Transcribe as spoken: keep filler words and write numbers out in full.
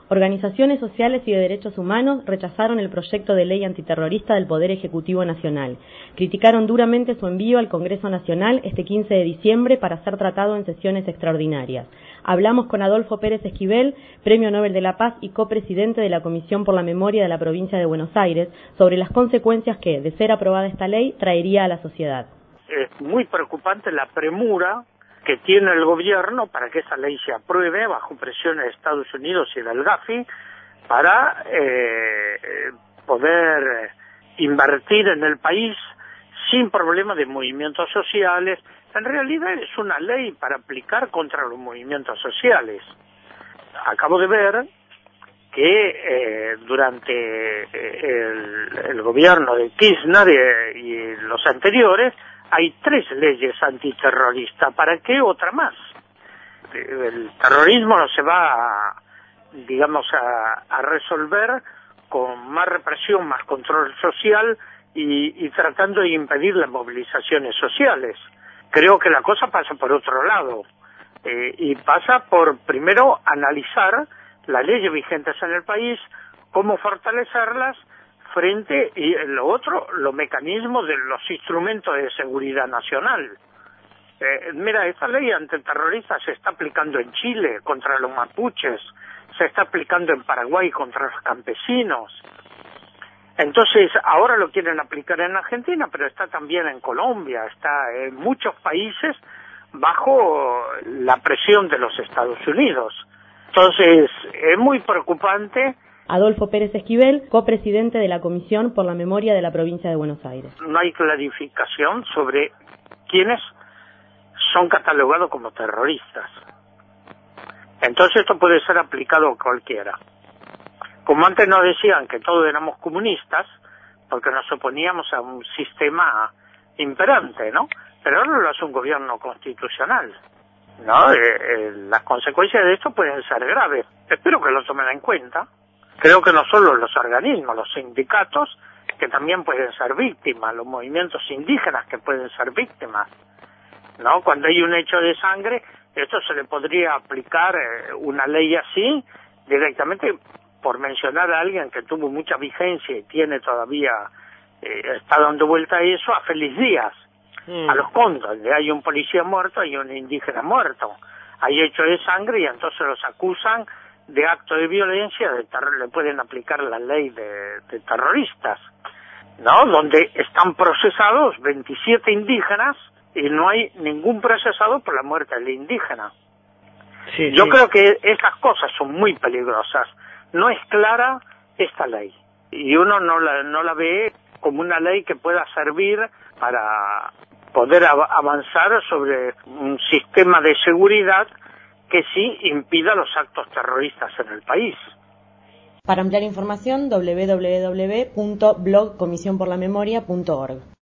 Organizaciones sociales y de derechos humanos rechazaron el proyecto de ley antiterrorista del Poder Ejecutivo Nacional. Criticaron duramente su envío al Congreso Nacional este quince de diciembre para ser tratado en sesiones extraordinarias. Hablamos con Adolfo Pérez Esquivel, Premio Nobel de la Paz y copresidente de la Comisión por la Memoria de la Provincia de Buenos Aires, sobre las consecuencias que, de ser aprobada esta ley, traería a la sociedad. Es muy preocupante la premura que tiene el gobierno para que esa ley se apruebe bajo presiones de Estados Unidos y del Gafi para eh, poder invertir en el país sin problema de movimientos sociales. En realidad es una ley para aplicar contra los movimientos sociales. Acabo de ver que eh, durante el, el gobierno de Kirchner y, y los anteriores hay tres leyes antiterroristas. ¿Para qué otra más? El terrorismo no se va, a, digamos, a, a resolver con más represión, más control social y, y tratando de impedir las movilizaciones sociales. Creo que la cosa pasa por otro lado eh, y pasa por, primero, analizar las leyes vigentes en el país, cómo fortalecerlas, frente, y lo otro, los mecanismos de los instrumentos de seguridad nacional. Eh, mira, esta ley antiterrorista se está aplicando en Chile contra los mapuches, se está aplicando en Paraguay contra los campesinos. Entonces, ahora lo quieren aplicar en Argentina, pero está también en Colombia, está en muchos países bajo la presión de los Estados Unidos. Entonces, es muy preocupante. Adolfo Pérez Esquivel, copresidente de la Comisión por la Memoria de la Provincia de Buenos Aires. No hay clarificación sobre quiénes son catalogados como terroristas. Entonces esto puede ser aplicado a cualquiera. Como antes nos decían que todos éramos comunistas, porque nos oponíamos a un sistema imperante, ¿no? Pero ahora lo hace un gobierno constitucional, ¿no? Eh, eh, las consecuencias de esto pueden ser graves. Espero que lo tomen en cuenta. Creo que no solo los organismos, los sindicatos, que también pueden ser víctimas, los movimientos indígenas que pueden ser víctimas, ¿no? Cuando hay un hecho de sangre, esto se le podría aplicar eh, una ley así, directamente por mencionar a alguien que tuvo mucha vigencia y tiene todavía, eh, está dando vuelta a eso, a Félix Díaz, mm. a los Condos, donde hay un policía muerto, hay un indígena muerto, hay hecho de sangre y entonces los acusan de acto de violencia, de terror, le pueden aplicar la ley de, de terroristas, ¿no? Donde están procesados veintisiete indígenas y no hay ningún procesado por la muerte del indígena. Sí, Yo sí. creo que esas cosas son muy peligrosas. No es clara esta ley y uno no la, no la ve como una ley que pueda servir para poder av- avanzar sobre un sistema de seguridad que sí impida los actos terroristas en el país. Para ampliar información, doble u doble u doble u punto blog comisión por la memoria punto org.